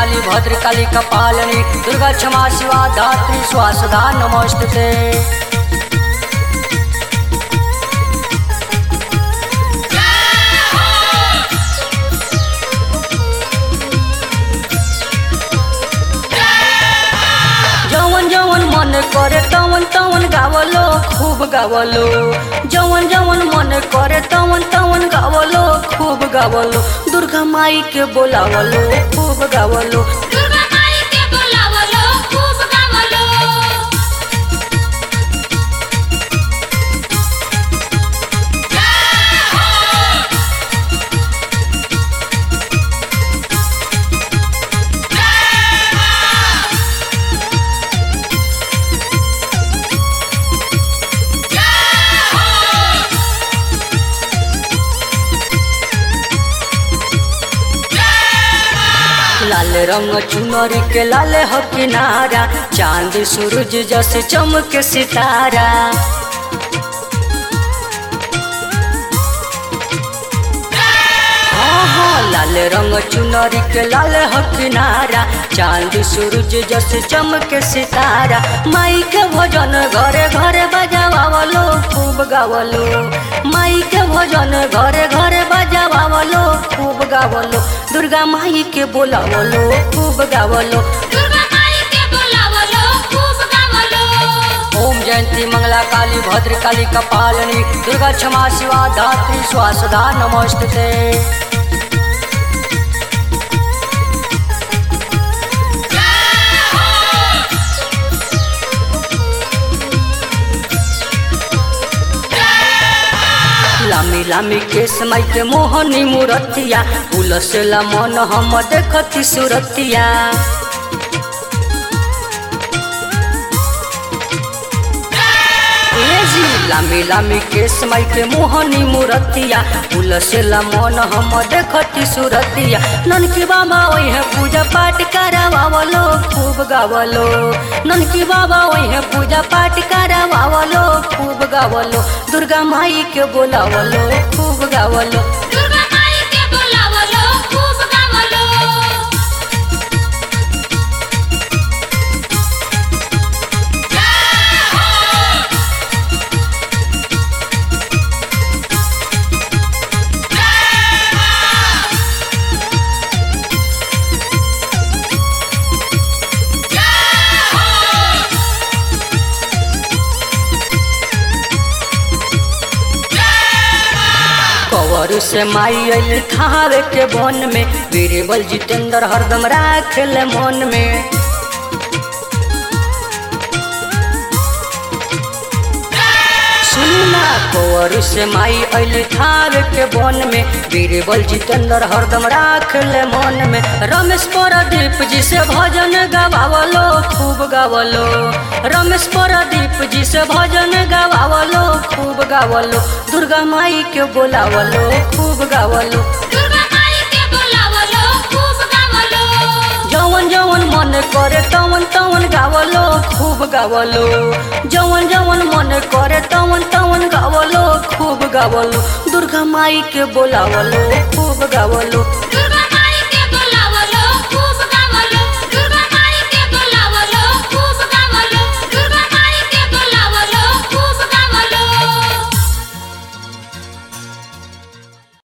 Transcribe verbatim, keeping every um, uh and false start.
काली भद्रकाली कपालिनी दुर्गा क्षमा शिवा धात्री स्वासदा नमोस्तुते। जवन जवन मन करे तवन तवन गावलो खूब गावलो, जवन जवन मन करे तवन तवन गावलो खूब गावलो, दुर्गा माई के बोलावलो खूब गावलो, दुर्गा माई के बोलावलो खूब गावलो। लाल रंग चुनरी के लाल हो किनारा, चांद सूरज जस चमक सितारा। हाँ हाँ लाल रंग चुनरी के लाल हो किनारा, चांद सूरज जस चमक सितारा। माई के भजन घरे घरे बजावलो खूब गावलो, माई के भजन घरे घरे बजावलो खूब गावलो, दुर्गा माई के बोलावलो खूब गावलो, दुर्गा माई के बोलावलो खूब गावलो। ओम जयंती मंगला काली भद्रकाली कपालिनी दुर्गा क्षमा शिवा धात्री स्वासदा नमोस्तुते। लामी लामी केस माई के मोहनी मूरतिया, उलसला मन हम देखती सुरतिया। लामी लामी केस माई के मोहनी मूरतिया, उलसला मन हम देखती सुरतिया। ननकी बाबा वही पूजा पाठ करावलो खूब गावलो, ननकी बाबा वही पूजा पाठ करावलो खूब गावलो, दुर्गा माई के बोलावलो खूब गावलो, दुर्गा माई के बोलावलो खूब गावलो। कवर से माई अल थावे के बन में, बीरबल जितेंद्र हरदम राखल मन में। सुनना कवर से माई अल थावे के बन में, बीरबल जितेंद्र हरदम राखल मन में। रमेश प्रदीप जी से भजन गवावलो खूब गावलो, रमेश प्रदीप जी से भजन गवावलो खूब गावलो, दुर्गा माई के बोलावलो खूब गावलो, दुर्गा माई के बोलावलो खूब गावलो। जवन जवन मन करे तवन तवन गावलो खूब गावलो, जवन जवन मन करे तवन तवन गावलो खूब गावलो, दुर्गा माई के बोलावलो खूब गावलो, दुर्गा